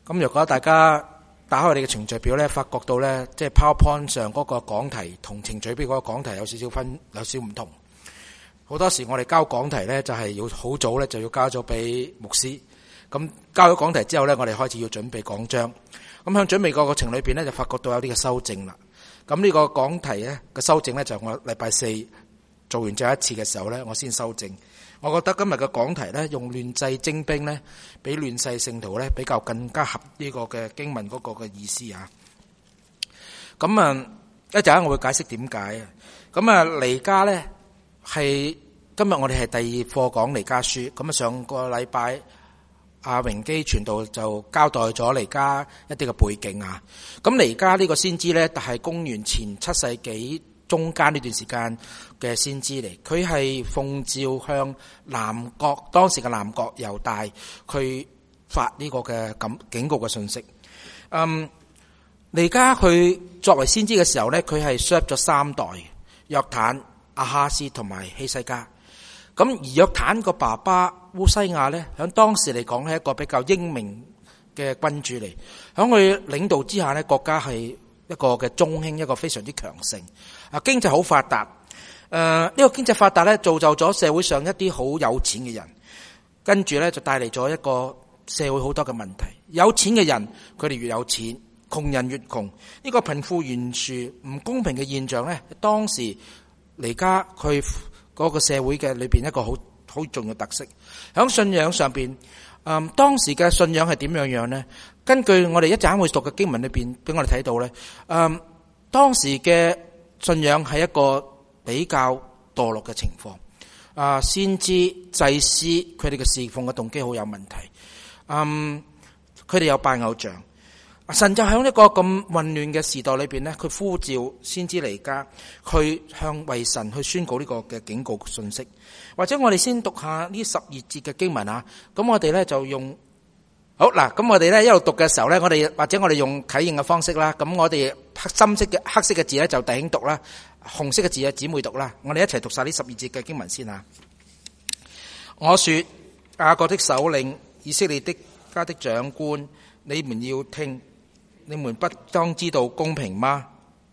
咁如果大家打開我哋嘅程序表咧，發覺到咧，即係 PowerPoint 上嗰個講題同程序表嗰個講題有少少唔同。好多時我哋交講題咧，就係要好早咧就要交咗俾牧師。咁交咗講題之後咧，我哋開始要準備講章。咁喺準備個過程裏邊咧，就發覺到有啲嘅修正啦。咁呢個講題咧嘅修正咧，就我禮拜四做完最後一次嘅時候咧，我先修正。我覺得今日嘅講題咧，用亂世精兵咧，比亂世聖徒咧比較更加合呢個嘅經文嗰個嘅意思啊。咁啊，一陣間我會解釋點解啊。咁啊，彌迦咧係今日我哋係第二課講彌迦書。咁啊，上個禮拜阿榮基傳道就交代咗彌迦一啲嘅背景啊。咁彌迦呢個先知咧，但係公元前7世紀中間呢段時間嘅先知嚟，佢係奉召向南國，當時嘅南國猶大，佢發呢個嘅警告嘅信息。彌迦佢作為先知嘅時候咧，佢係 serve 咗3代，約坦、亞哈斯同埋希西家。咁而約坦個爸爸烏西亞咧，響當時嚟講係一個比較英明嘅君主嚟，響佢領導之下咧，國家係一個嘅中興，一個非常之強盛。經濟好發達，呢個經濟發達咧，造就咗社會上一啲好有錢嘅人，跟住咧就帶嚟咗一個社會好多嘅問題。有錢嘅人佢哋越有錢，窮人越窮，呢個貧富懸殊唔公平嘅現象咧，當時彌迦佢嗰個社會嘅裏邊一個好重要特色。響信仰上邊，當時嘅信仰係點樣呢？根據我哋一陣會讀嘅經文裏邊，俾我哋睇到咧，當時嘅信仰係一個比較墮落嘅情況。先知祭司佢哋嘅侍奉嘅動機好有問題。佢哋有拜偶像。神就喺一個咁混亂嘅時代裏邊呢，佢呼召先知彌迦去向為神去宣告呢個嘅警告信息。或者我哋先讀下呢12節嘅經文啊。咁我哋咧就用好嗱，咁我哋咧一路讀嘅時候咧，我哋用啟應嘅方式啦。咁我哋黑色嘅字咧就弟兄讀啦，紅色嘅字啊姊妹讀啦。我哋一齊讀晒呢12節嘅經文先啊。我說雅各的首領，以色列家的長官，你們要聽，你們不當知道公平嗎？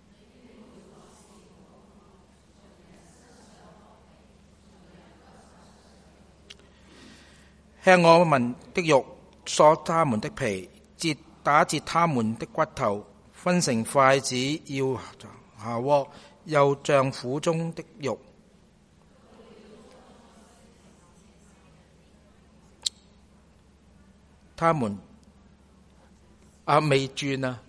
吃我民的肉，削他們的皮，打折他們的骨頭，分成筷子要下鍋，又像苦中的肉。他們未轉啊！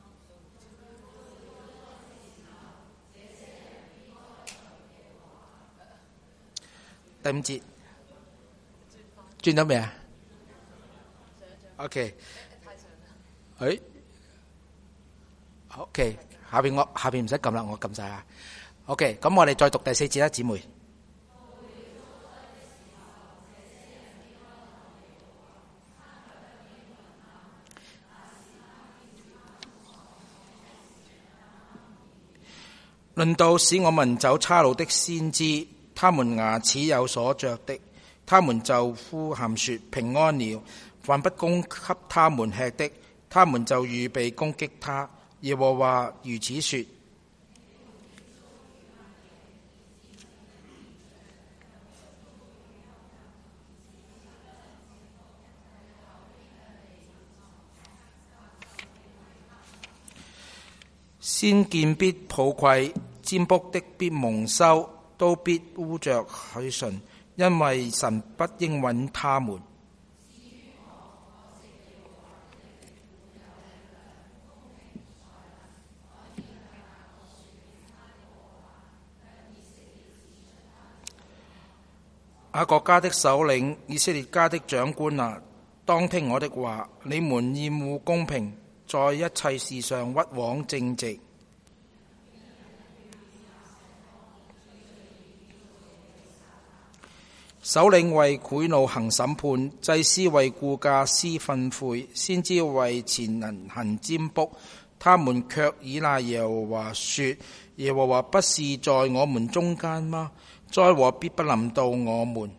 第5節轉咗未啊 ？OK， OK， 下邊唔使撳啦，我撳晒啊。OK， 咁我哋再讀第4節啦，姊妹。論到使我民走岔路的先知，他們牙齒有所着的，他們就呼喊說平安了。凡不供給他們吃的，他們就預備攻擊他。耶和華如此說。先見必抱愧，占卜的必蒙羞，都必污着嘴唇，因為神不應允他們。雅各家的首領，以色列家的長官啊，當聽我的話，你們厭惡公平，在一切事上屈枉正直。首領為賄賂行審判，祭司為雇價施訓誨，先知為錢銀行占卜，他們卻倚賴耶和華說：耶和華不是在我們中間嗎？災禍必不臨到我們。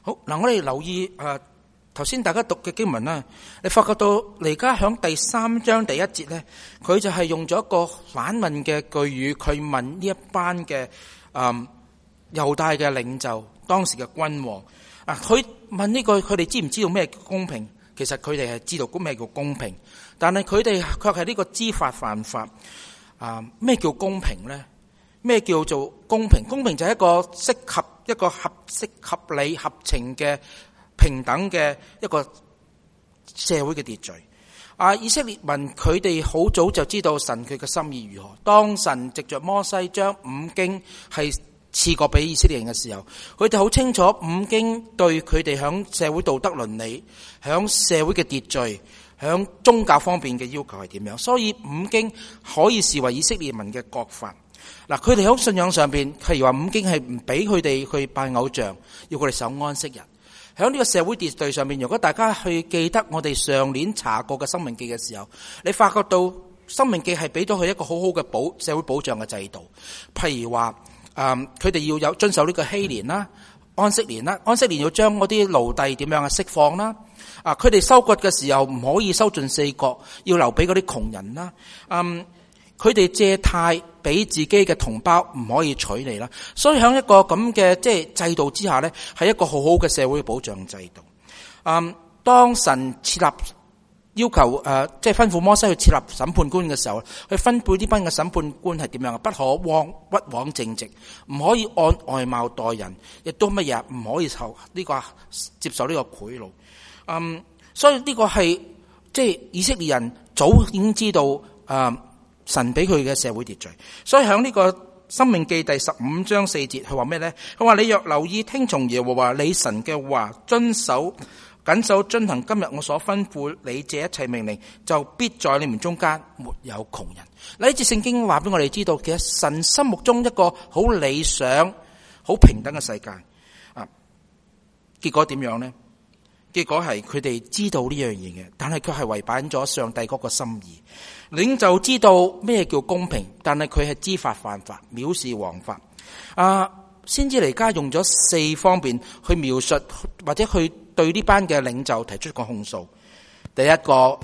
好嗱，我哋留意頭先大家讀嘅經文啦，你發覺到而家響第3章第1節咧，佢就係用咗一個反問嘅句語，佢問呢一班嘅猶大嘅領袖，當時嘅君王佢問呢句，佢哋知唔知道咩叫公平？其實佢哋係知道咩叫公平，但係佢哋卻係呢個知法犯法。咩叫公平呢？咩叫做公平？公平就係一個合適、合理、合情嘅平等嘅一個社會嘅秩序。以色列民佢哋好早就知道神佢嘅心意如何。當神藉着摩西將五經係賜過俾以色列人嘅時候，佢哋好清楚五經對佢哋響社會道德倫理、響社會嘅秩序、響宗教方面嘅要求係點樣。所以五經可以視為以色列民嘅國法。嗱，佢哋喺信仰上邊，譬如話五經係唔俾佢哋去拜偶像，要佢哋守安息日。喺呢個社會秩序上面，如果大家去記得我哋上年查過嘅《申命記》嘅時候，你發覺到《申命記》係俾到佢一個好好嘅社會保障嘅制度。譬如話，佢哋要有遵守呢個禧年啦、安息年啦，安息年要將嗰啲奴隸點樣釋放啦。佢哋收割嘅時候唔可以收盡四國，要留俾嗰啲窮人啦。佢哋借貸俾自己嘅同胞唔可以取利啦。所以喺一個咁嘅制度之下呢，係一個好好嘅社會保障制度。當神設立要求吩咐摩西去設立審判官嘅時候，去分配呢班嘅審判官係點樣？不可屈枉正直，唔可以按外貌待人，亦都乜嘢唔可以接受呢個賄賂。所以呢個係以色列人早已經知道神俾佢嘅社會秩序。所以喺呢個申命記第15章4節，佢話咩呢？佢話你若留意聽從耶和華你神嘅話，謹守遵行今日我所吩咐你這一切命令，就必在你們中間沒有窮人。呢節聖經話俾我哋知道，其實神心目中一個好理想、好平等嘅世界。結果點樣呢？結果係佢哋知道呢樣嘢嘅，但係佢係違反咗上帝嗰個心意。領袖知道咩叫公平，但係佢係知法犯法，藐視王法。先知彌迦用咗4方面去描述或者去對呢班嘅領袖提出個控訴。第一個，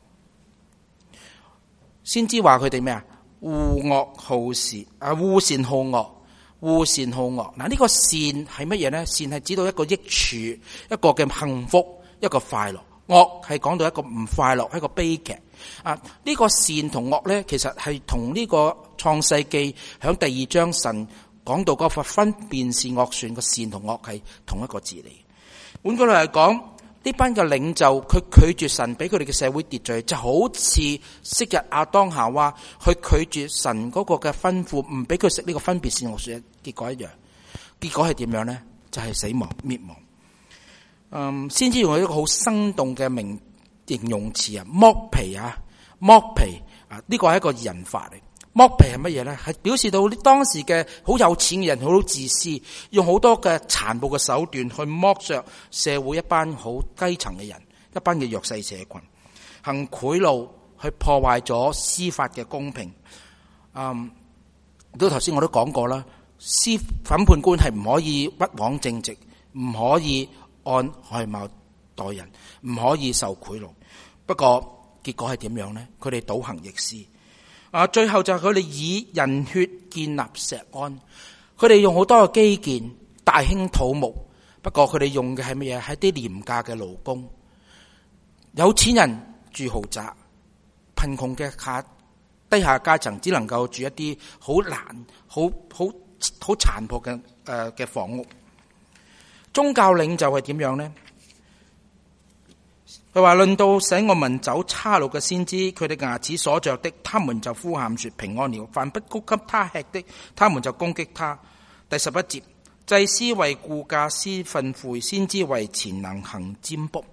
先知話佢哋咩啊？惡惡好善，惡善好惡，惡善好惡。嗱，呢個善係乜嘢呢？善係指到一個益處，一個嘅幸福，一個快樂。惡係講到一個唔快樂，係一個悲劇。呢個善同惡呢，其實係同呢個創世記響第2章神講到嗰個分辨善惡樹個善同惡係同一個字嚟。換句話嚟講，呢班嘅領袖佢拒絕神俾佢哋嘅社會秩序，就好似昔日亞當夏娃去拒絕神嗰個嘅吩咐，唔俾佢食呢個分別善惡樹嘅結果一樣。結果係點樣呢？就係死亡滅亡。先知用一個好生動嘅形容詞剝皮剝皮呢個係一個人法嚟。剝皮係乜嘢呢？係表示到當時嘅好有錢嘅人好自私，用好多嘅殘暴嘅手段去剝削社會一班好基層嘅人，一班嘅弱勢社群，行賄賂去破壞咗司法嘅公平。都頭先我都講過啦，審判官係唔可以屈枉正直，唔可以按外貌待人，唔可以受賄賂。不過結果係點樣呢？佢哋倒行逆施。最後就係佢哋以人血建立錫安，佢哋用好多嘅基建大興土木。不過佢哋用嘅係乜嘢？係啲廉價嘅勞工。有錢人住豪宅，貧窮嘅低下階層只能夠住一啲好難、好殘破嘅房屋。宗教領袖係點樣呢？佢話論到使我民走岔路嘅先知，佢哋牙齒所着的，他們就呼喊說平安了；凡不供給他吃的，他們就攻擊他。第11節，祭司為雇價施訓誨，先知為錢能行占卜。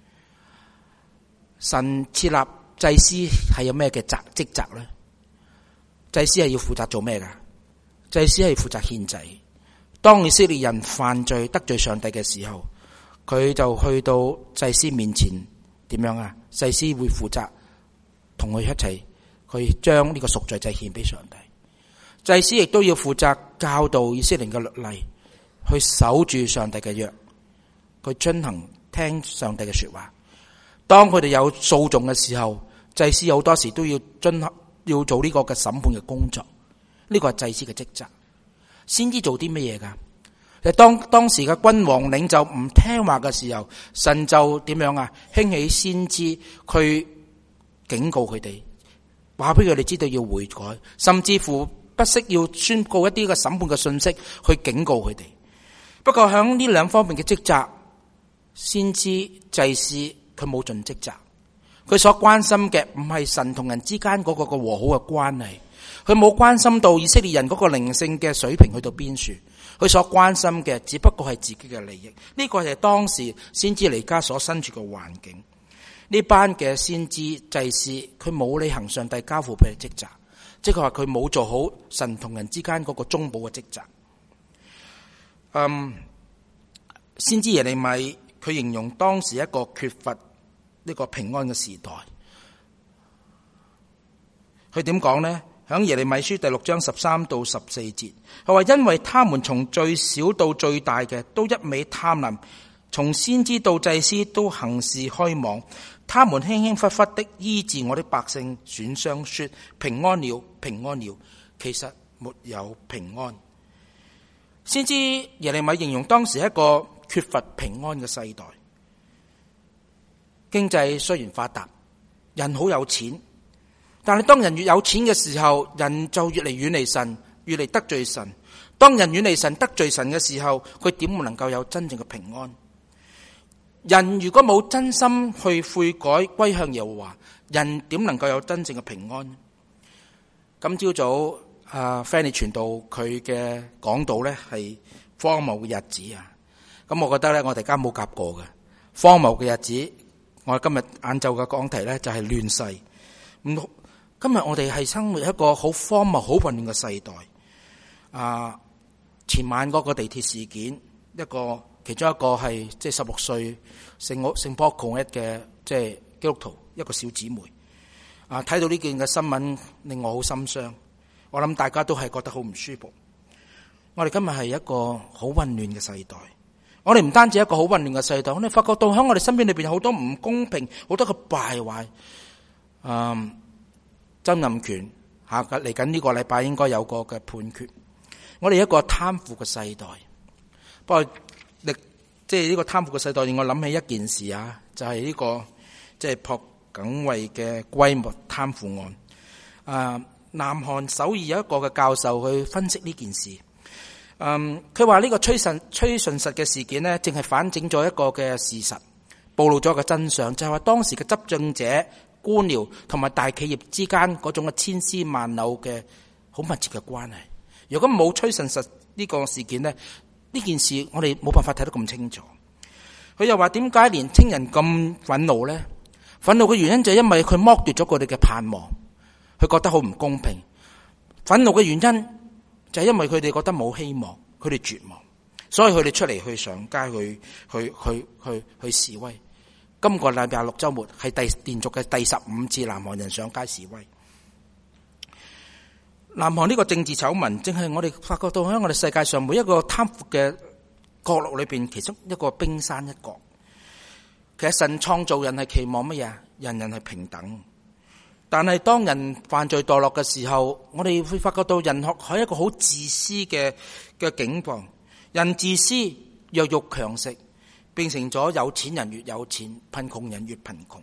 神設立祭司係有咩嘅職責呢？祭司係要負責做咩噶？祭司係負責獻祭。當以色列人犯罪得罪上帝嘅時候，佢就去到祭司面前，點樣啊？祭司會負責同佢一齊去將呢個贖罪祭獻俾上帝。祭司亦都要負責教導以色列人嘅律例，去守住上帝嘅約， 去遵行聽上帝嘅說話。當佢哋有訴訟嘅時候，祭司好多時都要要做呢個嘅審判嘅工作。呢個係祭司嘅職責。先知做啲乜嘢噶？當時嘅君王領袖唔聽話嘅時候，神就點樣啊？興起先知去警告佢哋，話俾佢哋知道要悔改，甚至乎不惜要宣告一啲嘅審判嘅信息去警告佢哋。不過響呢兩方面嘅職責，先知祭司佢冇盡職責。佢所關心嘅唔係神同人之間嗰個和好嘅關係，佢冇關心到以色列人嗰個靈性嘅水平去到邊處。佢所關心嘅只不過係自己嘅利益，呢個係當時先知彌迦所身處嘅環境。呢班嘅先知祭司，佢冇履行上帝交付俾佢嘅職責，即係話佢冇做好神同人之間嗰個中保嘅職責。先知耶利米佢形容當時一個缺乏呢個平安嘅時代。佢點講呢？喺耶利米書第6章13到14節，佢話因為他們從最小到最大嘅都一味貪婪，從先知到祭司都行事虛妄，他們輕輕忽忽的醫治我的百姓損傷，說平安了，平安了，其實沒有平安。先知耶利米形容當時一個缺乏平安嘅世代。經濟雖然發達，人好有錢，但係當人越有錢嘅時候，人就越嚟遠離神，越嚟得罪神。當人遠離神得罪神嘅時候，佢點會能夠有真正嘅平安？人如果冇真心去悔改歸向耶和華，人點能夠有真正嘅平安？今朝早Fanny 傳道佢嘅講道呢係荒謬嘅日子啊！咁我覺得呢，我哋家冇夾過嘅荒謬嘅日子。我今日晏晝嘅講題呢就係亂世。今日我哋係生活一個好荒謬、好混亂嘅世代。前晚嗰個地鐵事件，其中一個係即係16歲聖保羅嘅即係基督徒一個小姊妹。睇到呢件嘅新聞令我好心傷。我諗大家都係覺得好唔舒服。我哋今日係一個好混亂嘅世代。我哋唔單止一個好混亂嘅世代，我哋發覺到喺我哋身邊裏邊有好多唔公平，好多嘅敗壞。曾蔭權嚟緊呢個禮拜應該有個嘅判決。我哋一個貪腐嘅世代。不過即係呢個貪腐嘅世代，令我諗起一件事啊，就係呢個即係朴槿惠嘅閨蜜貪腐案。南韓首爾有一個嘅教授去分析呢件事。佢話呢個崔順實嘅事件呢，正係反證咗一個嘅事實，暴露咗個真相，就係話當時嘅執政者、官僚同埋大企業之間嗰種嘅千絲萬縷嘅好密切嘅關係。如果冇崔順實呢個事件呢，呢件事我哋冇辦法睇得咁清楚。佢又話點解年青人咁憤怒呢？憤怒嘅原因就係因為佢剝奪咗佢哋嘅盼望，佢覺得好唔公平。憤怒嘅原因就係因為佢哋覺得冇希望，佢哋絕望，所以佢哋出嚟去上街去示威。今個禮拜6週末係連續嘅第15次南韓人上街示威。南韓呢個政治醜聞，正係我哋發覺到喺我哋世界上每一個貪腐嘅角落裏邊，其中一個冰山一角。其實神創造人係期望乜嘢？人人係平等。但係當人犯罪墮落嘅時候，我哋會發覺到人係一個好自私嘅境況。人自私，弱肉強食，變成咗有錢人越有錢，貧窮人越貧窮。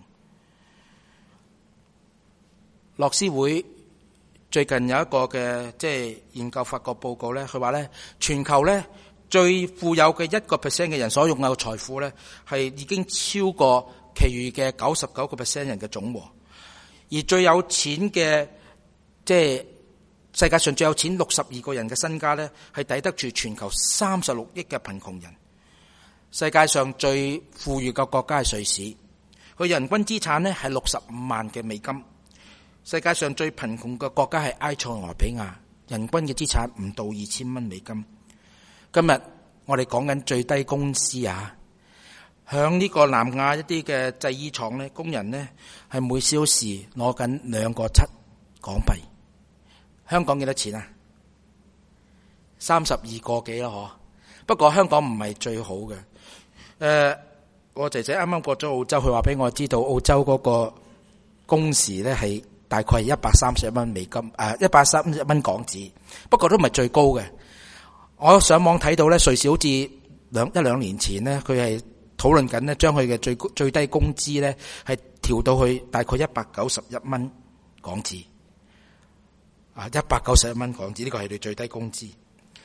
樂施會最近有一個嘅即係研究發覺報告咧，佢話咧全球咧最富有嘅1% 嘅人所擁有嘅財富咧，係已經超過其餘嘅99% 人嘅總和。而最有錢嘅，即係世界上最有錢62個人嘅身家咧，係抵得住全球36億嘅貧窮人。世界上最富裕嘅國家係瑞士，佢人均資產咧係65萬嘅美金。世界上最貧窮嘅國家係埃塞俄比亞，人均嘅資產唔到2000蚊美金。今日我哋講緊最低工資啊！響呢個南亞一啲嘅製衣廠咧，工人咧係每小時攞緊2.7港幣。香港幾多錢啊？32個幾咯，嗬。不過香港唔係最好嘅。 我姐姐啱啱過咗澳洲，佢話俾我知道澳洲嗰個工時咧係大概係131蚊美金，131蚊港紙，不過都唔係最高嘅。我上網睇到咧，瑞士好似一兩年前咧，佢係討論緊咧，將佢嘅最低工資咧係調到去大概191蚊港紙。191蚊港紙，呢個係你最低工資。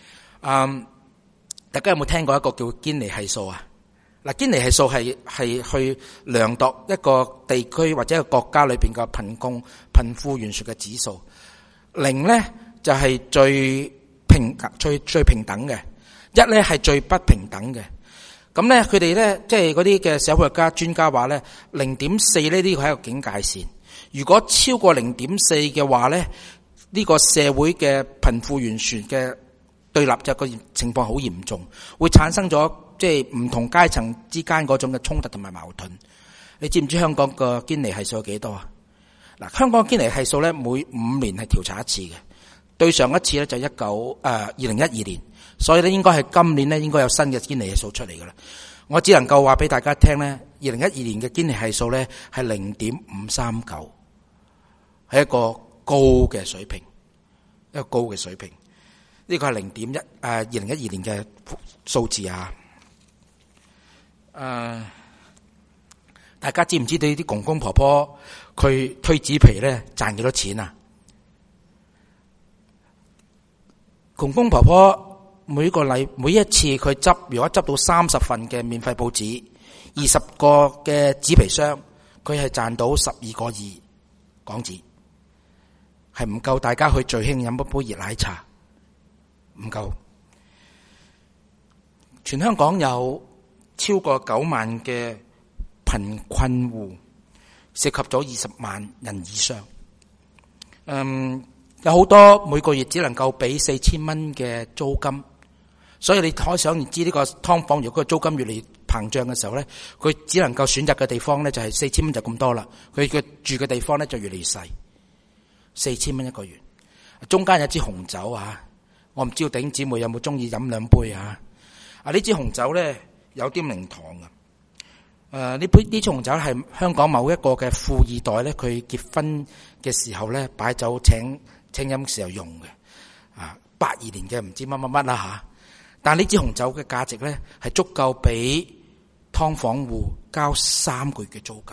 大家有冇聽過一個叫堅尼係數啊？嗱，堅尼係數係去量度一個地區或者一個國家裏邊嘅貧富懸殊嘅指數。0咧就係最平等嘅，1咧係最不平等嘅。咁咧佢哋咧即係嗰啲嘅社會學家專家話咧，0.4呢個係一個警戒線。如果超過0.4嘅話咧，呢個社會嘅貧富懸殊嘅對立就個情況好嚴重，會產生咗即係唔同階層之間嗰種嘅衝突同埋矛盾。你知唔知香港個堅尼係數有幾多啊？嗱，香港堅尼係數咧每5年係調查一次嘅，對上一次咧就2012年，所以咧應該係今年咧應該有新嘅堅尼係數出嚟噶啦。我只能夠話俾大家聽咧，2012年嘅堅尼係數咧係0.539，係一個高嘅水平，一個高嘅水平。呢個係2012年嘅數字啊！大家知唔知道呢啲公公婆婆佢推紙皮咧賺幾多錢啊？公公婆婆每一次佢如果執到30份嘅免費報紙，20個嘅紙皮箱，佢係賺到12個2港紙，係唔夠大家去最興飲一杯熱奶茶。唔夠，全香港有超過9萬嘅貧困戶，涉及咗20萬人以上。有好多每個月只能夠俾4000蚊嘅租金，所以你可想而知呢個劏房如果個租金越嚟越膨脹嘅時候咧，佢只能夠選擇嘅地方咧就係4000蚊就咁多啦，佢嘅住嘅地方咧就越嚟越細，4000蚊一個月，中間有支紅酒啊。我唔知道弟兄姊妹有冇中意飲兩杯啊？呢支紅酒咧有啲零糖啊。呢支紅酒係香港某一個嘅富二代咧，佢結婚嘅時候咧擺酒請飲時候用嘅。82年嘅唔知乜啦吓。但呢支紅酒嘅價值咧係足夠俾劏房戶交3個月嘅租金。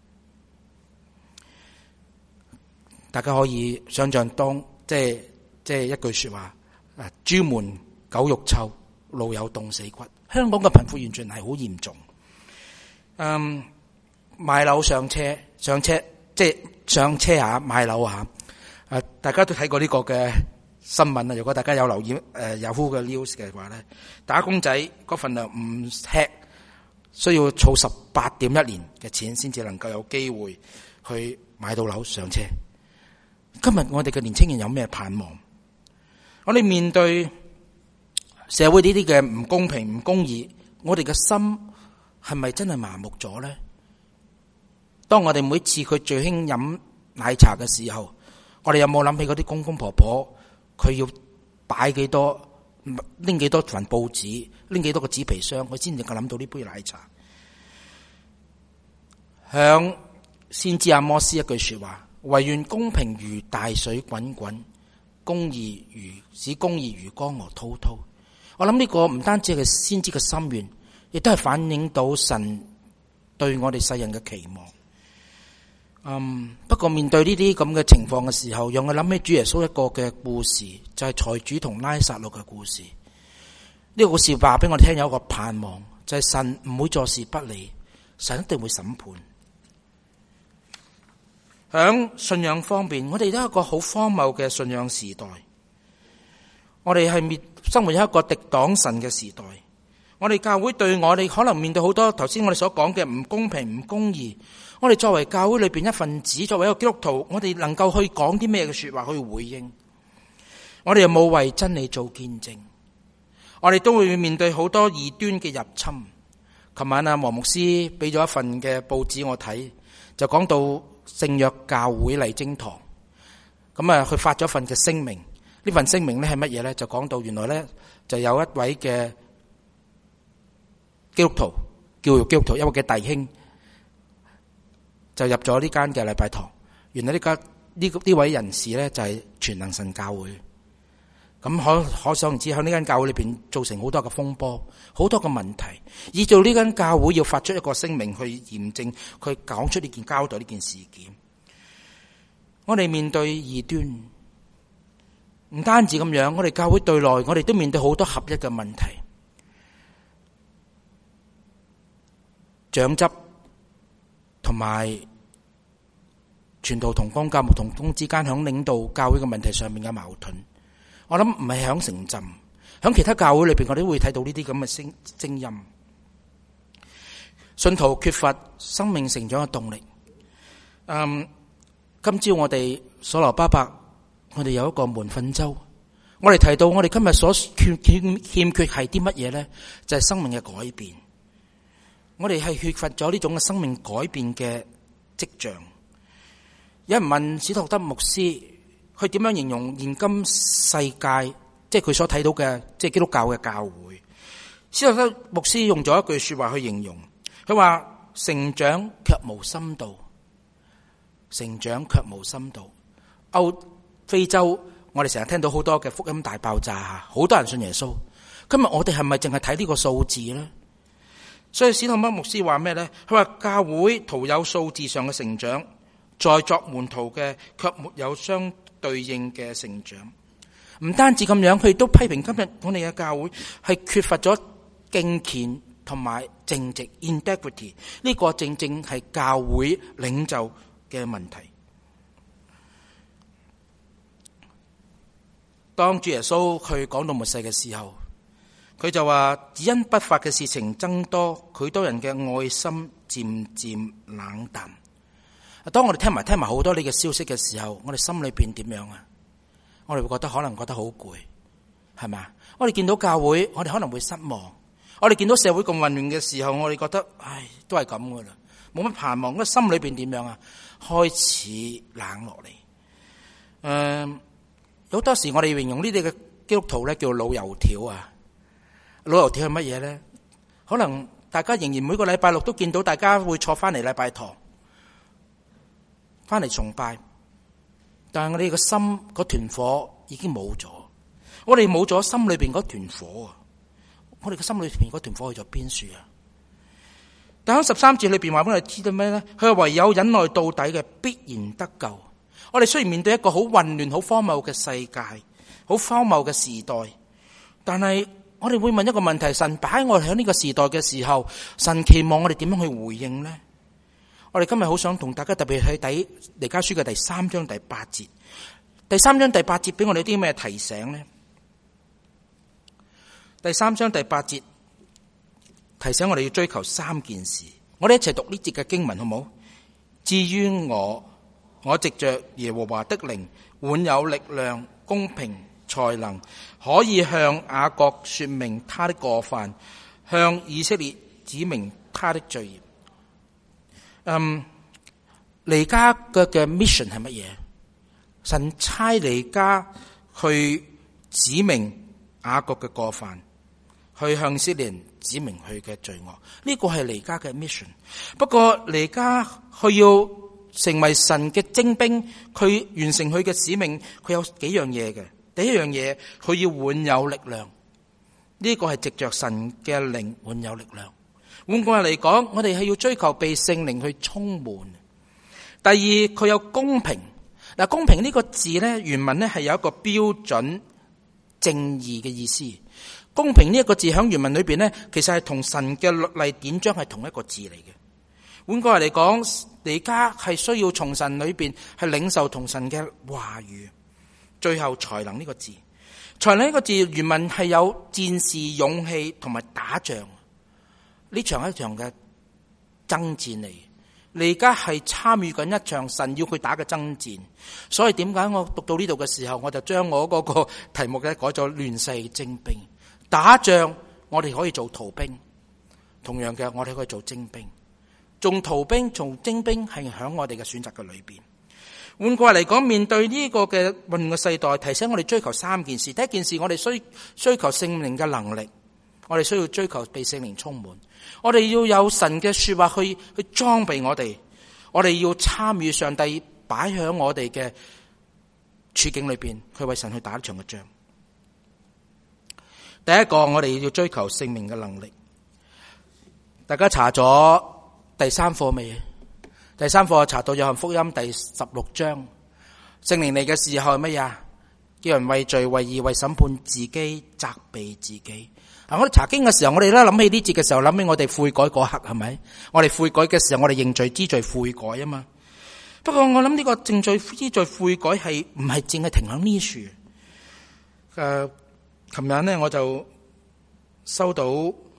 大家可以想象當即係一句說話。豬門狗肉臭，路有凍死骨。香港嘅貧富完全係好嚴重。買樓上車即係上車下買樓下。大家都睇過呢個嘅新聞啊。如果大家有留意Yahoo嘅 news 嘅話咧，打工仔嗰份量唔吃，需要儲18.1年嘅錢先至能夠有機會去買到樓上車。今日我哋嘅年青人有咩盼望？我哋面對社會呢啲嘅唔公平、唔公義，我哋嘅心係咪真係麻木咗咧？當我哋每次佢最興飲奶茶嘅時候，我哋有冇諗起嗰啲公公婆婆，佢要擺幾多、拎幾多份報紙、拎幾多個紙皮箱，佢先至夠諗到呢杯奶茶？響先知阿摩斯一句說話：唯願公平如大水滾滾，使公義如江河滔滔。我諗呢個唔單止係先知嘅心願，亦都係反映到神對我哋世人嘅期望。不過面對呢啲咁嘅情況嘅時候，讓我諗起主耶穌一個嘅故事，就係財主同拉撒路嘅故事。呢個故事話俾我哋聽有一個盼望，就係神唔會坐視不理，神一定會審判。響信仰方面，我哋都係一個好荒謬嘅信仰時代。我哋係生活喺一個敵擋神嘅時代。我哋教會對我哋可能面對好多頭先我哋所講嘅唔公平、唔公義。我哋作為教會裏邊一份子，作為一個基督徒，我哋能夠去講啲咩嘅說話去回應？我哋又冇為真理做見證。我哋都會面對好多異端嘅入侵。琴晚黃牧師俾咗一份嘅報紙我睇，就講到聖約教會麗晶堂，佢發咗份嘅聲明。呢份聲明咧係乜嘢咧？就講到原來咧就有一位嘅基督徒叫做基督徒，一位嘅弟兄就入咗呢間嘅禮拜堂。原來呢位人士咧就係全能神教會。咁可想而知，喺呢間教會裏邊造成好多嘅風波，好多嘅問題，以至呢間教會要發出一個聲明去驗證，去講出交代呢件事件。我哋面對異端，唔單止咁樣，我哋教會對內，我哋都面對好多合一嘅問題。長執同埋傳道同工、教牧同工之間響領導教會嘅問題上面嘅矛盾，我諗唔係響城鎮，響其他教會裏邊，我哋都會睇到呢啲咁嘅聲音。信徒缺乏生命成長嘅動力。今朝我哋所羅巴伯，我哋有一個門訓周，我哋提到我哋今日所欠缺係啲乜嘢呢？就係生命嘅改變。我哋係缺乏咗呢種嘅生命改變嘅跡象。有人問史托德牧師，佢點樣形容現今世界，即係佢所睇到嘅，即係基督教嘅教會。史托德牧師用咗一句說話去形容，佢話成長卻無深度，成長卻無深度。非洲，我哋成日聽到好多嘅福音大爆炸，好多人信耶穌。今日我哋係咪淨係睇呢個數字呢？所以史托德牧師話咩呢？佢話教會徒有數字上嘅成長，在作門徒嘅卻沒有相對應嘅成長。唔單止咁樣，佢亦都批評今日我哋嘅教會係缺乏咗敬虔同埋正直 integrity。呢個正正係教會領袖嘅問題。當主耶穌佢講到末世嘅時候，佢就話只因不法嘅事情增多，許多人嘅愛心漸漸冷淡。當我哋聽埋好多呢個消息嘅時候，我哋心裏邊點樣啊？我哋會可能覺得好攰，係咪啊？我哋見到教會，我哋可能會失望。我哋見到社會咁混亂嘅時候，我哋覺得唉，都係咁噶啦，冇乜盼望。個心裏邊點樣啊？開始冷落嚟。好多時我哋形容呢啲嘅基督徒咧叫老油條啊。老油條係乜嘢咧？可能大家仍然每個禮拜六都見到大家會坐翻嚟禮拜堂，翻嚟崇拜，但係我哋個心嗰團火已經冇咗。我哋冇咗心裏邊嗰團火啊！我哋嘅心裏邊嗰團火去咗邊處啊？但喺13節裏邊話俾我哋知道咩咧？佢話唯有忍耐到底嘅必然得救。我哋雖然面對一個好混亂、好荒謬嘅世界，好荒謬嘅時代，但係我哋會問一個問題：神擺我哋喺呢個時代嘅時候，神期望我哋點樣去回應呢？我哋今日好想同大家特別去睇彌迦書嘅第3章第8節。第3章第8節俾我哋啲咩提醒呢？第3章第8節提醒我哋要追求3件事。我哋一齊讀呢節嘅經文好唔好？至於我藉着耶和華的靈，滿有力量、公平、才能，可以向雅各說明他的過犯，向以色列指明他的罪孽。彌迦嘅 mission 係乜嘢？神差彌迦去指明雅各嘅過犯，去向以色列人指明佢嘅罪惡。呢個係彌迦嘅 mission。不過彌迦佢要成為神嘅精兵，佢完成佢嘅使命，佢有幾樣嘢嘅。第一樣嘢，佢要滿有力量。呢個係藉着神嘅靈滿有力量。換句話嚟講，我哋係要追求被聖靈去充滿。第二，佢有公平。嗱，公平呢個字咧，原文咧係有一個標準正義嘅意思。公平呢一個字喺原文裏邊咧，其實係同神嘅律例典章係同一個字嚟嘅。換句話嚟講，彌迦係需要從神裏邊係領受同神嘅話語。最後才能呢個字，才能呢個字原文係有戰士勇氣同埋打仗。呢場係一場嘅爭戰嚟，彌迦係參與緊一場神要佢打嘅爭戰。所以點解我讀到呢度嘅時候，我就將我嗰個題目咧改咗亂世精兵。打仗我哋可以做逃兵，同樣嘅我哋可以做精兵。做逃兵、做精兵係喺我哋嘅選擇嘅裏邊。換句話嚟講，面對呢個嘅混亂嘅世代，提醒我哋追求3件事。第一件事，我哋需求聖靈嘅能力， 我哋需要追求被聖靈充滿。我哋要有神嘅說話去裝備我哋。我哋要參與上帝擺喺我哋嘅處境裏邊，去為神去打一場嘅仗。第一個，我哋要追求聖靈嘅能力。大家查咗第三課未？第三課查到約翰福音第16章，聖靈嚟嘅時候係乜嘢？叫人為罪、為義、為審判自己、責備自己。我哋查經嘅時候，我哋咧諗起呢節嘅時候，諗起我哋悔改嗰刻係咪？我哋悔改嘅時候，我哋認罪知罪悔改啊嘛。不過我諗呢個認罪知罪悔改係唔係淨係停喺呢處？琴日呢，我就收到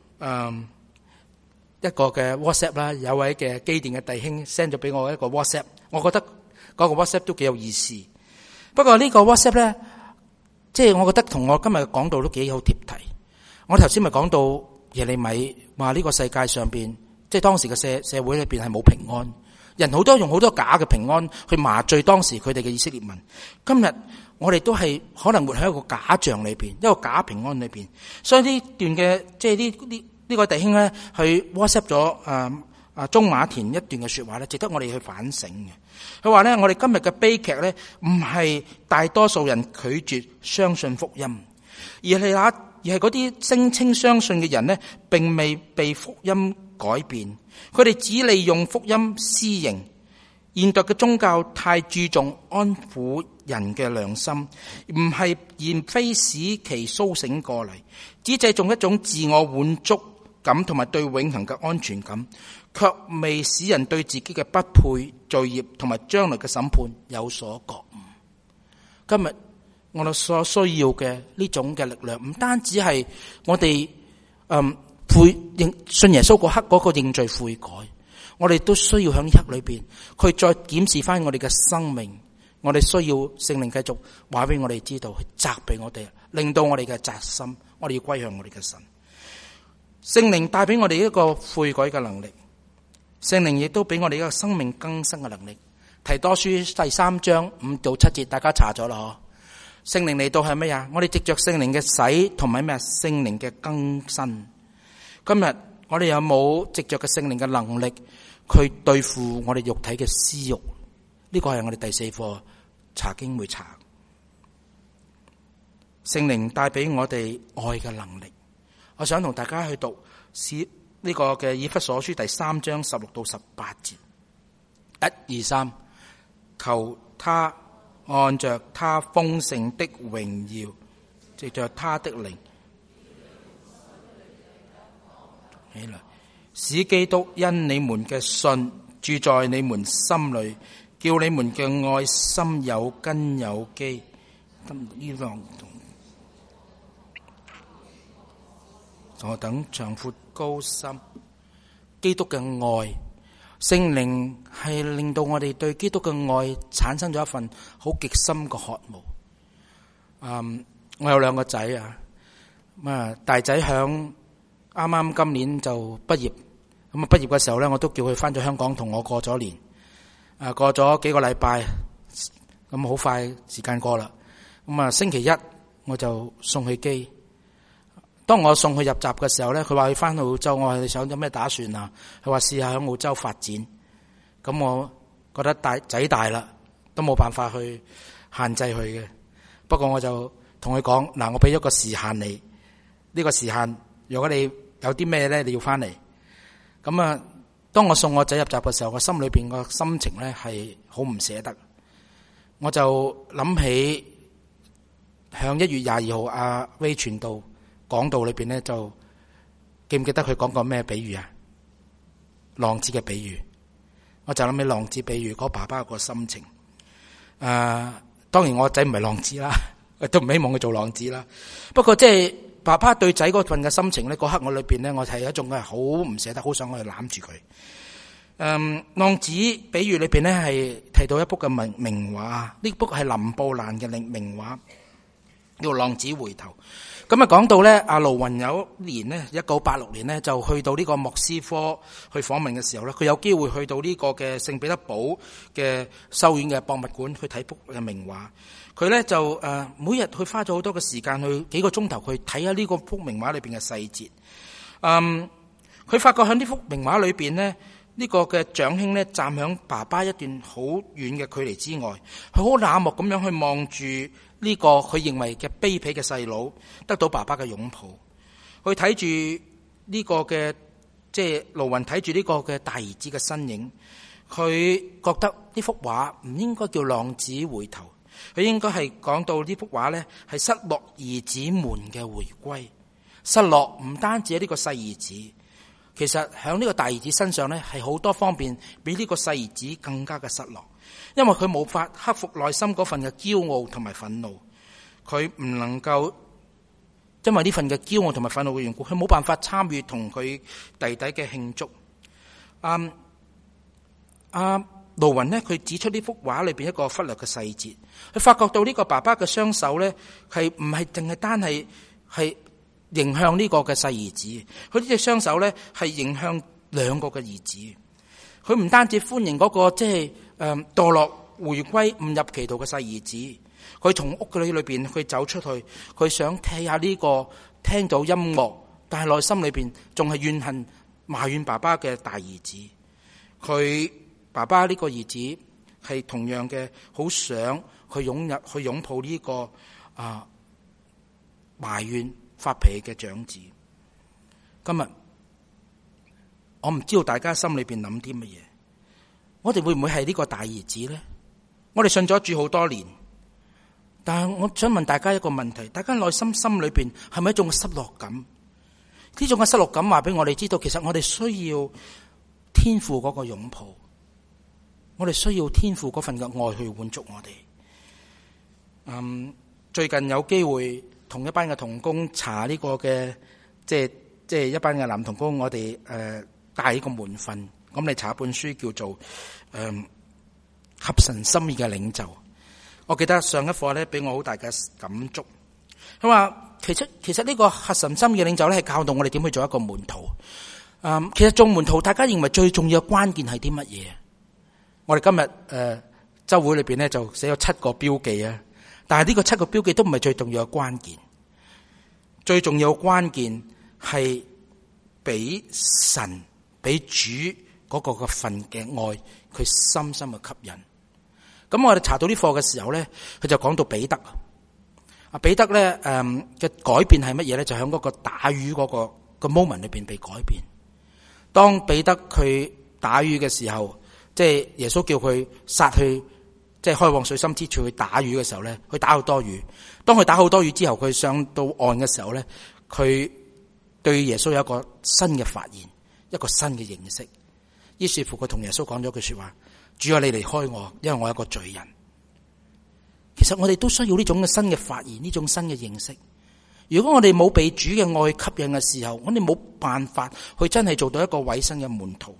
一個嘅 WhatsApp 啦，有位嘅基甸嘅弟兄 send 咗俾我一個 WhatsApp， 我覺得嗰個 WhatsApp 都幾有意思。不過呢個 WhatsApp 咧，即係我覺得同我今日嘅講道都幾有貼題。我頭先咪講到耶利米話呢個世界上邊，即係當時嘅社會裏邊係冇平安，人好多用好多假嘅平安去麻醉當時佢哋嘅以色列民。今日我哋都係可能活喺一個假象裏邊，一個假平安裏邊。所以呢段嘅即係呢個弟兄咧，去 WhatsApp 咗鍾馬田一段嘅說話咧，值得我哋去反省嘅。佢話咧，我哋今日嘅悲劇咧，唔係大多數人拒絕相信福音，而係嗰啲聲稱相信嘅人咧，並未被福音改變，佢哋只利用福音私刑。現代嘅宗教太注重安撫人嘅良心，而非使其蘇醒過嚟，只借重一種自我滿足感同埋對永恆嘅安全感，卻未使人對自己嘅不配、罪孽同埋將來嘅審判有所覺悟。今日我哋所需要嘅呢種嘅力量，唔單止係我哋信耶穌嗰刻嗰個認罪悔改，我哋都需要喺呢刻裏邊，去再檢視翻我哋嘅生命。我哋需要聖靈繼續話俾我哋知道，去責備我哋，令到我哋嘅扎心，我哋要歸向我哋嘅神。聖靈帶俾我哋一個悔改嘅能力，聖靈亦都俾我哋一個生命更新嘅能力。提多書第3章5到7節，大家查咗啦。聖靈嚟到係乜呀？我哋藉着聖靈嘅洗同埋咩？聖靈嘅更新。今日我哋有冇藉着嘅聖靈嘅能力去對付我哋肉體嘅私欲？呢個係我哋第4課查經會查。聖靈帶俾我哋愛嘅能力。我想同大家去讀呢個嘅以弗所書第3章16到18節。1、2、3，求他按着他豐盛的榮耀，藉着他的靈起來，使基督因你們嘅信住在你們心裏，叫你們嘅愛心有根有基。何等長闊高深，基督嘅愛，聖靈係令到我哋對基督嘅愛產生咗一份好極深嘅渴慕。我有2個仔啊，大仔響啱啱今年就畢業，咁啊畢業嘅時候咧，我都叫佢翻咗香港同我過咗年。過咗幾個禮拜，咁好快時間過啦。咁啊星期一我就送去機。當我送佢入閘嘅時候咧，佢話佢翻澳洲，我話你想有咩打算啊？佢話試下喺澳洲發展。咁我覺得仔大啦，都冇辦法去限制佢嘅。不過我就同佢講，嗱，我俾咗個時限你，呢個時限如果你有啲咩咧，你要翻嚟。咁啊，當我送我仔入閘嘅時候，我心裏邊個心情咧係好唔捨得。我就諗起向1月22號阿威傳道講道裏邊咧，就記唔記得佢講過咩比喻啊？浪子嘅比喻。我就諗起浪子比喻嗰爸爸個心情。當然我仔唔係浪子啦，都唔希望佢做浪子啦。不過即係爸爸對仔嗰份嘅心情咧，嗰刻我裏邊咧，我係一種係好唔捨得，好想去攬住佢。浪子比喻裏邊咧係提到一幅嘅名畫，呢幅係林布蘭嘅名畫。 叫浪子回頭。咁啊，講到咧，阿盧雲有一年呢，1986年呢，就去到呢個莫斯科去訪問嘅時候咧，佢有機會去到呢個嘅聖彼得堡嘅修院嘅博物館去睇幅嘅名畫。佢咧就每日去花咗好多嘅時間，去幾個鐘頭去睇下呢個幅名畫裏邊嘅細節。佢發覺喺呢幅名畫裏邊呢，呢個嘅長兄呢，站喺爸爸一段好遠嘅距離之外，佢好冷漠咁樣去望住呢個佢認為嘅卑鄙嘅細佬得到爸爸嘅擁抱。佢睇住呢個嘅即係盧雲睇住呢個嘅大兒子嘅身影，佢覺得呢幅畫唔應該叫浪子回頭，佢應該係講到呢幅畫呢係失落兒子們嘅回歸。失落唔單止係呢個細兒子，其實喺呢個大兒子身上呢，係好多方面比呢個細兒子更加嘅失落，因為佢冇法克服內心嗰份嘅驕傲同埋憤怒，佢唔能夠因為呢份嘅驕傲同埋憤怒嘅緣故，佢冇辦法參與同佢弟弟嘅慶祝。盧雲呢，佢指出呢幅畫裏邊一個忽略嘅細節，佢發覺到呢個爸爸嘅雙手呢，係唔係淨係單係迎向呢個嘅細兒子，佢呢隻雙手咧係迎向兩個嘅兒子。佢唔單止歡迎嗰個即係墮落回歸誤入歧途嘅細兒子，佢從屋裏邊佢走出去，佢想睇下呢個聽到音樂，但係內心裏邊仲係怨恨埋怨爸爸嘅大兒子。佢爸爸呢個兒子係同樣嘅好想去擁抱呢個埋怨發脾氣嘅長子。今日我唔知道大家心裏邊諗啲乜嘢，我哋會唔會係呢個大兒子呢？我哋信咗主好多年，但係我想問大家一個問題，大家內心裏邊係咪一種失落感？呢種嘅失落感話俾我哋知道，其實我哋需要天父嗰個擁抱，我哋需要天父嗰份嘅愛去滿足我哋。最近有機會同一班嘅同工查呢個嘅，即係一班嘅男同工，我哋帶呢個門訓，咁你查一本書叫做合神心意嘅領袖。我記得上一課咧，俾我好大嘅感觸。佢話其實呢個合神心意嘅領袖咧，係教導我哋點去做一個門徒。其實做門徒，大家認為最重要嘅關鍵係啲乜嘢？我哋今日週會裏邊咧就寫咗7個標記啊。但係呢個7個標記都唔係最重要嘅關鍵，最重要嘅關鍵係俾神俾主嗰個嘅份嘅愛，佢深深嘅吸引。咁我哋查到啲課嘅時候咧，佢就講到彼得。彼得咧嘅改變係乜嘢咧？就喺嗰個打魚嗰個 moment 裏邊被改變。當彼得佢打魚嘅時候，即係耶穌叫佢殺去。即係開往水深之處去打魚嘅時候咧，佢打好多魚。當佢打好多魚之後，佢上到岸嘅時候咧，佢對耶穌有一個新嘅發現，一個新嘅認識。於是乎，佢同耶穌講咗句說話：主啊，你離開我，因為我係一個罪人。其實我哋都需要呢種嘅新嘅發現，呢種新嘅認識。如果我哋冇被主嘅愛吸引嘅時候，我哋冇辦法去真係做到一個委身嘅門徒。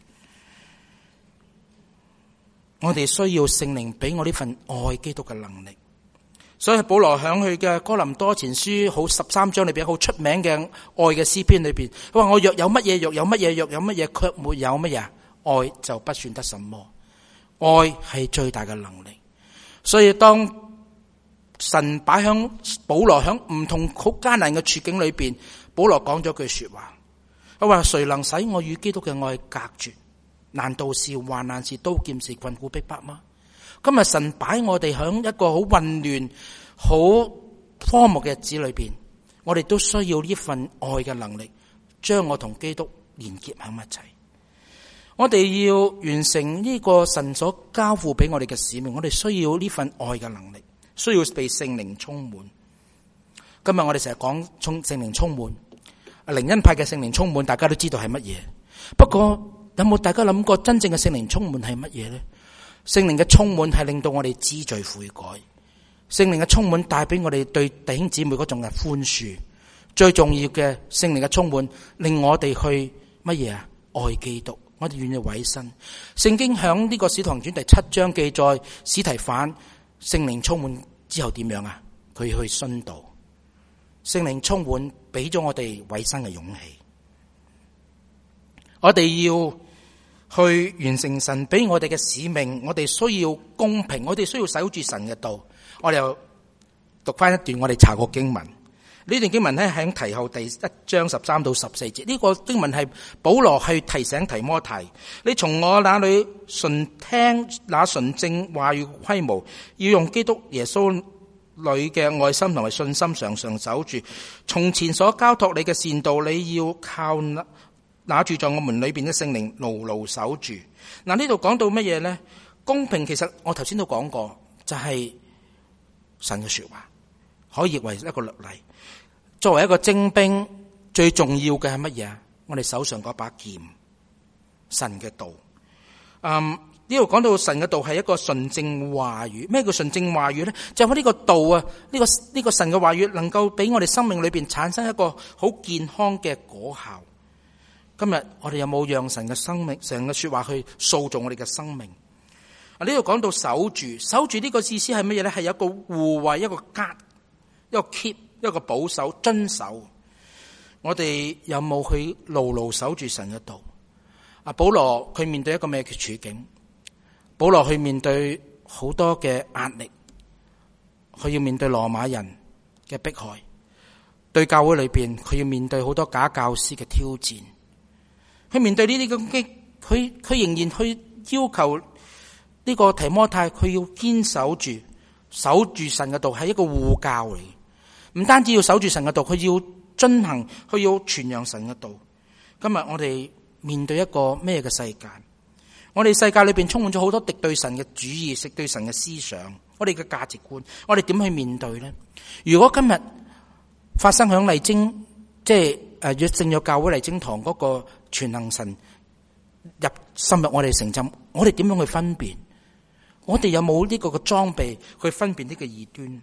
我哋需要聖靈俾我呢份愛基督嘅能力，所以保羅響佢嘅哥林多前書好13章裏邊好出名嘅愛嘅詩篇裏邊，佢話我若有乜嘢，若有乜嘢，若有乜嘢，卻沒有乜嘢，愛就不算得什麼。愛係最大嘅能力。所以當神擺響保羅響唔同好艱難嘅處境裏邊，保羅講咗句說話，佢話誰能使我與基督嘅愛隔絕？難道是患難，是刀劍，是困苦逼迫嗎？今日神擺我哋響一個好混亂、好荒漠嘅日子裏邊，我哋都需要呢份愛嘅能力，將我同基督連結喺一齊。我哋要完成呢個神所交付俾我哋嘅使命，我哋需要呢份愛嘅能力，需要被聖靈充滿。今日我哋成日講聖靈充滿，靈恩派嘅聖靈充滿，大家都知道係乜嘢。不過有冇大家諗過真正嘅聖靈充滿係乜嘢呢？聖靈嘅充滿係令到我哋知罪悔改，聖靈嘅充滿帶俾我哋對弟兄姊妹嗰種嘅寬恕。最重要嘅，聖靈嘅充滿令我哋去乜嘢啊？愛基督，我哋願意委身。聖經響呢個使徒行傳第7章記載，司提反聖靈充滿之後點樣啊？ 佢去殉道。聖靈充滿，俾咗我哋委身嘅勇氣。我哋要去完成神俾我哋嘅使命，我哋需要公平，我哋需要守住神嘅道。我哋又讀翻一段我哋查過經文，呢段經文咧喺提後第1章13到14節。呢個經文係保羅去提醒提摩太，你從我那裏純聽那純正話語規模，要用基督耶穌裏嘅愛心同埋信心常常守住。從前所交託你嘅善道，你要靠那住在我們裏邊嘅聖靈牢牢守住。嗱，呢度講到乜嘢呢？公平，其實我頭先都講過，就係神嘅說話，可以為一個律例。作為一個精兵，最重要嘅係乜嘢？我哋手上嗰把劍，神嘅道。呢度講到神嘅道係一個純正話語。咩叫純正話語呢？就係呢個道啊，呢個神嘅話語能夠俾我哋生命裏邊產生一個好健康嘅果效。今日我哋有冇讓神嘅生命、神嘅說話去塑造我哋嘅生命？呢度講到守住呢個意思係乜嘢呢？係有一個護衛、一個 guard、一個 keep、一個保守、遵守。我哋有冇去牢牢守住神嘅道？保羅佢面對一個咩嘅處境？保羅去面對好多嘅壓力，佢要面對羅馬人嘅迫害，對教會裏邊佢要面對好多假教師嘅挑戰。佢面對呢啲攻擊，佢仍然去要求呢個提摩太，佢要堅守住神嘅道，係一個護教嚟。唔單止要守住神嘅道，佢要遵行，佢要傳揚神嘅道。今日我哋面對一個咩嘅世界？我哋世界裏邊充滿咗好多敵對神嘅主義，敵對神嘅思想，我哋嘅價值觀，我哋點去面對呢？如果今日發生響麗晶，即係聖約教會麗晶堂嗰個全能神深入我哋城鎮，我哋點樣去分辨？我哋有冇呢個嘅裝備去分辨呢個異端？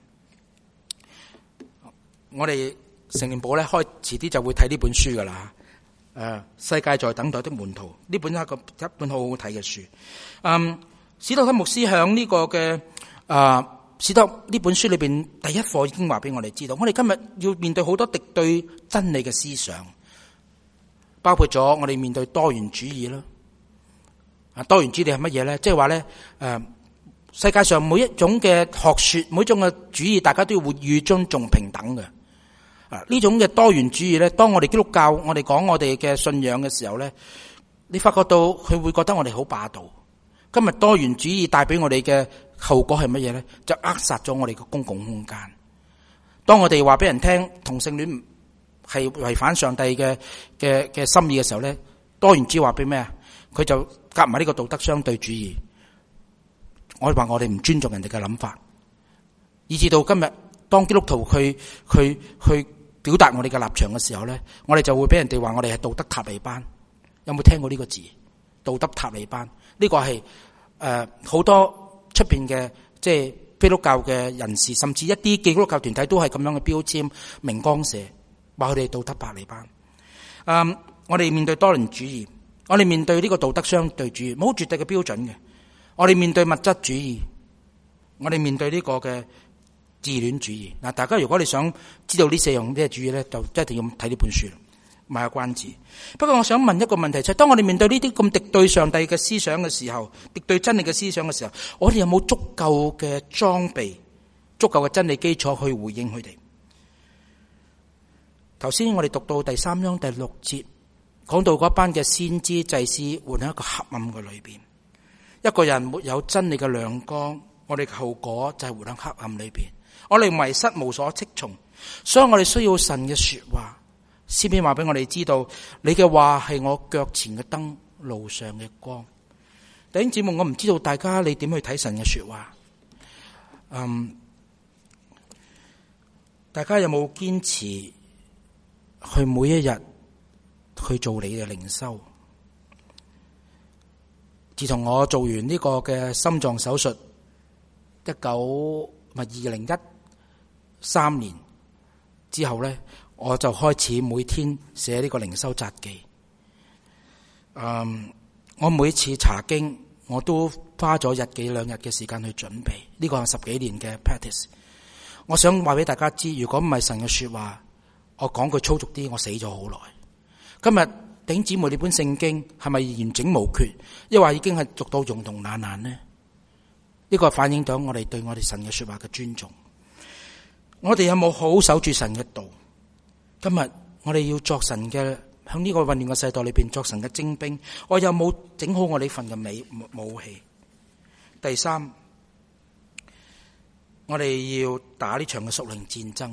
我哋聖靈部咧遲啲就會睇呢本書噶啦。世界在等待的門徒，呢本係一本好好睇嘅書。史多德牧師響呢個嘅史多呢本書裏邊第一課已經話俾我哋知道，我哋今日要面對好多敵對真理嘅思想，包括咗我哋面對多元主義啦。多元主義係乜嘢咧？即係話咧，世界上每一種嘅學說，每一種嘅主義，大家都要活與尊重平等嘅。呢種嘅多元主義咧，當我哋基督教我哋講我哋嘅信仰嘅時候咧，你發覺到佢會覺得我哋好霸道。今日多元主義帶俾我哋嘅後果係乜嘢咧？就扼殺咗我哋嘅公共空間。當我哋話俾人聽同性戀係違反上帝嘅心意嘅時候咧，多元主義話俾咩啊？佢就夾埋呢個道德相對主義。我話我哋唔尊重人哋嘅諗法，以至到今日當基督徒去表達我哋嘅立場嘅時候咧，我哋就會俾人哋話我哋係道德塔利班。有冇聽過呢個字？道德塔利班呢個係好多出邊嘅即係基督教嘅人士，甚至一啲基督教團體都係咁樣嘅標籤明光社，話佢哋道德塔利班。我哋面對多元主義，我哋面對呢個道德相對主義，冇絕對嘅標準嘅。我哋面對物質主義，我哋面對呢個嘅自戀主義。嗱，大家如果你想知道呢四樣咩主義咧，就一定要睇呢本書，賣下關子。不過我想問一個問題，就係當我哋面對呢啲咁敵對上帝嘅思想嘅時候，敵對真理嘅思想嘅時候，我哋有冇足夠嘅裝備、足夠嘅真理基礎去回應佢哋？頭先我哋讀到第3章第6節，講到嗰班嘅先知祭司活喺一個黑暗嘅裏邊。一個人沒有真理嘅亮光，我哋嘅後果就係活喺黑暗裏邊。我哋迷失，無所適從，所以我哋需要神嘅說話。詩篇話俾我哋知道，你嘅話係我腳前嘅燈，路上嘅光。弟兄姊妹，我唔知道大家你點去睇神嘅說話。大家有冇堅持去每一日去做你嘅靈修？自從我做完呢個嘅心臟手術2013年之後咧，我就開始每天寫呢個靈修札記。我每次查經我都花咗1-2日嘅時間去準備，呢個係10幾年嘅 practice。 我想話俾大家知，如果唔係神嘅說話，我講句粗俗啲，我死咗好耐。今日弟兄姊妹，呢本聖經係咪完整無缺，抑或已經係讀到融融爛爛呢？呢個反映到我哋對我哋神嘅說話嘅尊重。我哋有冇好好守住神嘅道？今日我哋要作神嘅，喺呢個混亂嘅世代裏邊作神嘅精兵。我有冇整好我呢份嘅武器？第三，我哋要打呢場嘅屬靈戰爭。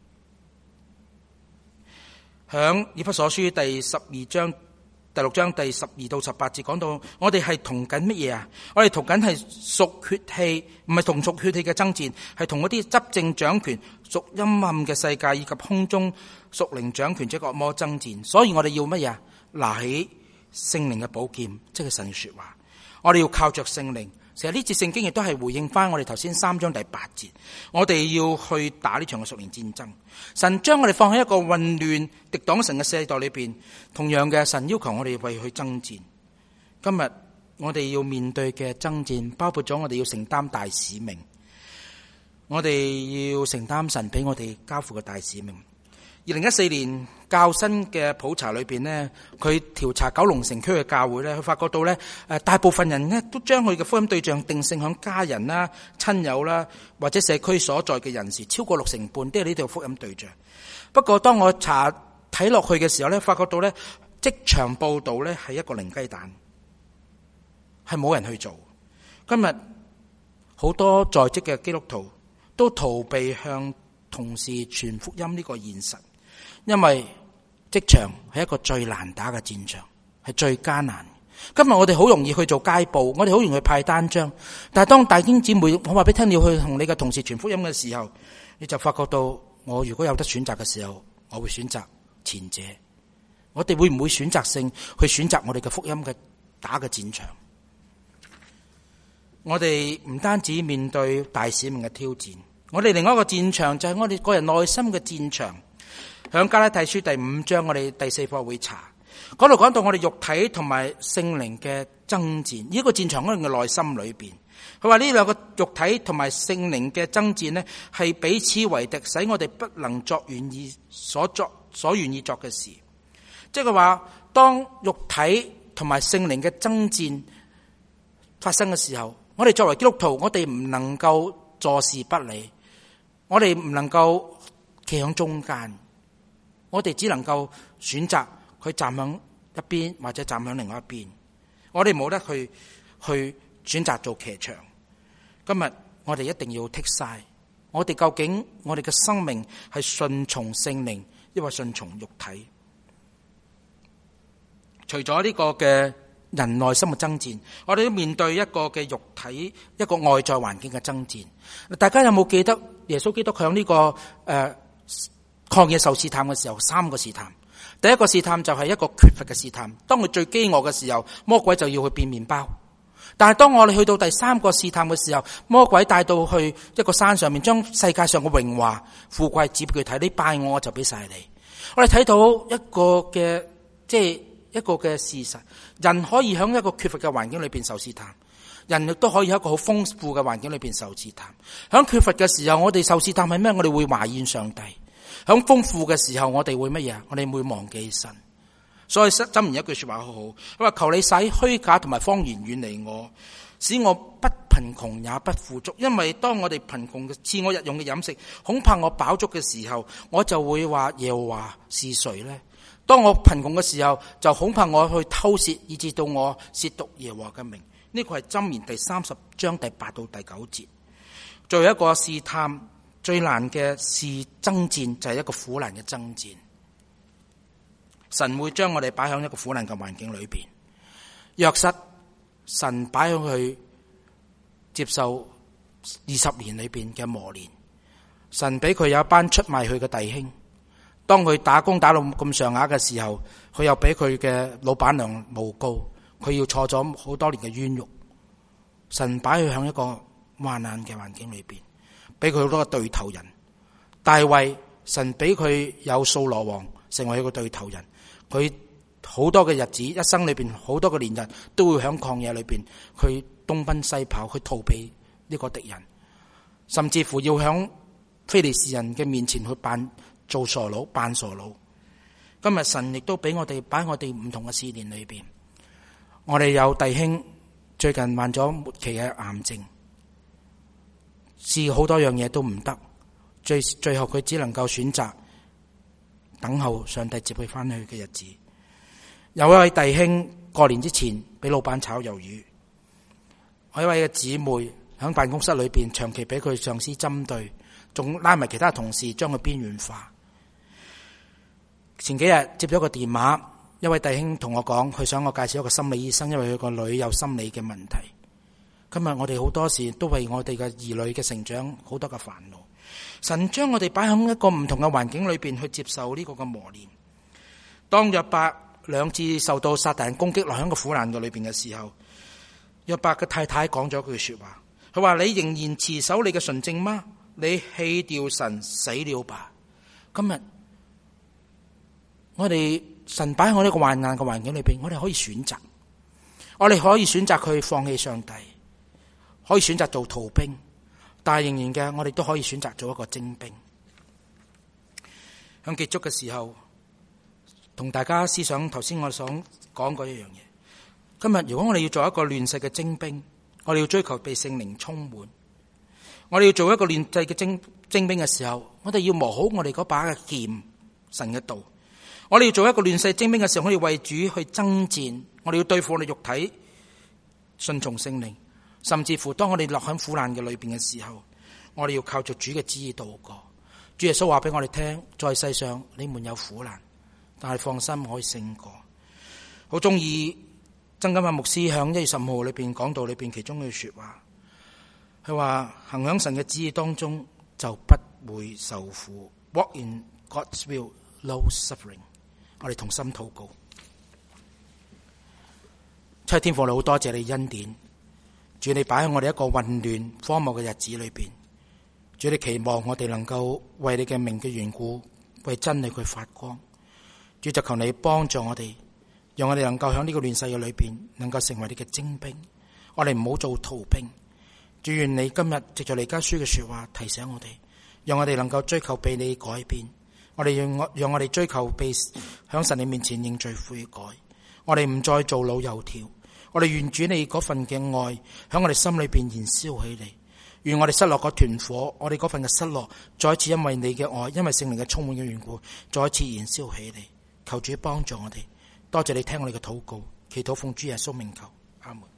響以弗所書第12章第6章第12到18節講到，我哋係同緊乜嘢啊？我哋同緊係屬血氣，唔係同屬血氣嘅爭戰，係同嗰啲執政掌權、屬陰暗嘅世界以及空中屬靈掌權者惡魔爭戰。所以我哋要乜嘢啊？拿起聖靈嘅寶劍，即係神說話。我哋要靠着聖靈。其實呢節聖經亦都係回應翻我哋頭先3章第8節，我哋要去打呢場嘅屬靈戰爭。神將我哋放喺一個混亂敵擋神嘅世代裏邊，同樣嘅神要求我哋為佢爭戰。今日我哋要面對嘅爭戰，包括咗我哋要承擔大使命，我哋要承擔神俾我哋交付嘅大使命。2014年較新嘅普查裏邊呢，佢調查九龍城區嘅教會呢，佢發覺到呢，大部分人呢都將佢嘅福音對象定性響家人啦、親友啦，或者社區所在嘅人士，超過60%都係呢度福音對象。不過當我睇落去嘅時候呢，發覺到呢，職場報道呢係一個零雞蛋，係冇人去做。今日好多在職嘅基督徒都逃避向同事傳福音呢個現實。因為職場係一個最難打嘅戰場，係最艱難。今日我哋好容易去做街報，我哋好容易去派單張，但係當大兄姊妹，我話俾你聽，你要去同你嘅同事傳福音嘅時候，你就發覺到，我如果有得選擇嘅時候，我會選擇前者。我哋會唔會選擇性去選擇我哋嘅福音嘅打嘅戰場？我哋唔單止面對大使命嘅挑戰，我哋另外一個戰場就係我哋個人內心嘅戰場。響加拉太書第5章，我哋第4課會查，嗰度講到我哋肉體同埋聖靈嘅爭戰。呢個戰場喺我哋嘅內心裏邊，佢話呢兩個肉體同埋聖靈嘅爭戰呢，係彼此為敵，使我哋不能作所願意作嘅事。即係話，當肉體同埋聖靈嘅爭戰發生嘅時候，我哋作為基督徒，我哋唔能夠坐視不理，我哋唔能夠企喺中間。我哋只能夠選擇佢站響一邊或者站響另外一邊，我哋冇得去選擇做騎牆。今日我哋一定要剔晒，我哋究竟我哋嘅生命係順從聖靈，抑或順從肉體？除咗呢個嘅人內心嘅爭戰，我哋都面對一個嘅肉體一個外在環境嘅爭戰。大家有冇記得耶穌基督響呢個曠野受試探嘅時候，3個試探。第一個試探就係一個缺乏嘅試探，當佢最飢餓嘅時候，魔鬼就要去變麵包。但係當我哋去到第3個試探嘅時候，魔鬼帶到去一個山上面，將世界上嘅榮華富貴指俾佢睇，你拜我就俾晒你。我哋睇到一個嘅一個嘅事實，人可以喺一個缺乏嘅環境裏邊受試探，人亦都可以喺一個好豐富嘅環境裏邊受試探。喺缺乏嘅時候，我哋受試探係咩？我哋會懷疑上帝。喺豐富嘅時候，我哋會乜嘢？我哋會忘記神。所以箴言一句說話好好，佢話求你使虛假同埋謊言遠離我，使我不貧窮也不富足。因為當我哋貧窮賜我日用嘅飲食，恐怕我飽足嘅時候，我就會話耶和華是誰呢？當我貧窮嘅時候，就恐怕我去偷竊，以致到我褻瀆耶和華嘅名。呢個係箴言第30章第8到第9節。最後一個試探。最難嘅是爭戰，就係一個苦難嘅爭戰。神會將我哋擺喺一個苦難嘅環境裏邊。約瑟，神擺喺佢接受20年裏邊嘅磨練。神俾佢有一班出賣佢嘅弟兄。當佢打工打到咁上下嘅時候，佢又俾佢嘅老闆娘誣告，佢要坐咗好多年嘅冤獄。神擺佢喺一個患難嘅環境裏邊。俾佢好多個對頭人，大衛，神俾佢有掃羅王成為一個對頭人，佢好多嘅日子，一生裏邊好多個年日都會響曠野裏邊去東奔西跑，去逃避呢個敵人，甚至乎要響非利士人嘅面前去做傻佬，扮傻佬。今日神亦都俾我哋擺我哋唔同嘅試煉裏邊。我哋有弟兄最近患咗末期嘅癌症，試好多樣嘢都唔得，最後佢只能夠選擇等候上帝接佢翻去嘅日子。有一位弟兄過年之前俾老闆炒魷魚，我一位嘅姊妹喺辦公室裏邊長期俾佢上司針對，仲拉埋其他同事將佢邊緣化。前幾日接咗個電話，一位弟兄同我講，佢想我介紹一個心理醫生，因為佢個女有心理嘅問題。今日我哋好多時都為我哋嘅兒女嘅成長好多嘅煩惱。神將我哋擺喺一個唔同嘅環境裏邊去接受呢個嘅磨練。當約伯兩次受到撒旦攻擊落喺個苦難嘅裏邊嘅時候，約伯嘅太太講咗句說話，佢話：你仍然持守你嘅純正嗎？你棄掉神死了吧。今日我哋神擺喺呢個患難嘅環境裏邊，我哋可以選擇，我哋可以選擇去放棄上帝，可以選擇做逃兵，但係仍然嘅我哋都可以選擇做一個精兵。喺結束嘅時候，同大家思想頭先我想講過一樣嘢。今日如果我哋要做一個亂世嘅精兵，我哋要追求被聖靈充滿，我哋要做一個亂世嘅精兵嘅時候，我哋要磨好我哋嗰把嘅劍，神嘅道。我哋要做一個亂世精兵嘅時候，我哋為主去爭戰，我哋要對付我哋肉體，順從聖靈，甚至乎當我哋落喺苦難嘅裏邊嘅時候，我哋要靠着主嘅旨意度過。主耶穌話俾我哋聽，在世上你們有苦難，但係放心，可以勝過。好中意曾金亞牧師響1月15號裏邊講道裏邊其中嘅說話，佢話行響神嘅旨意當中就不會受苦。Walk in God's will, no suffering。我哋同心禱告。七天父，你好多謝你恩典，主你擺喺我哋一個混亂荒謬嘅日子裏邊，主你期望我哋能夠為你嘅名嘅緣故，為真理去發光。主就求你幫助我哋，讓我哋能夠喺呢個亂世嘅裏邊，能夠成為你嘅精兵。我哋唔好做逃兵。主願你今日藉着彌迦書嘅說話提醒我哋，讓我哋能夠追求被你改變。我哋讓我哋追求被響神你面前認罪悔改。我哋唔再做老油條。我哋願主你嗰份嘅愛響我哋心裏邊燃燒起嚟。願我哋失落嗰團火，我哋嗰份嘅失落再一次因為你嘅愛，因為聖靈嘅充滿嘅緣故，再一次燃燒起嚟。求主幫助我哋。多謝你聽我哋嘅禱告，祈禱奉主耶穌名求，阿門。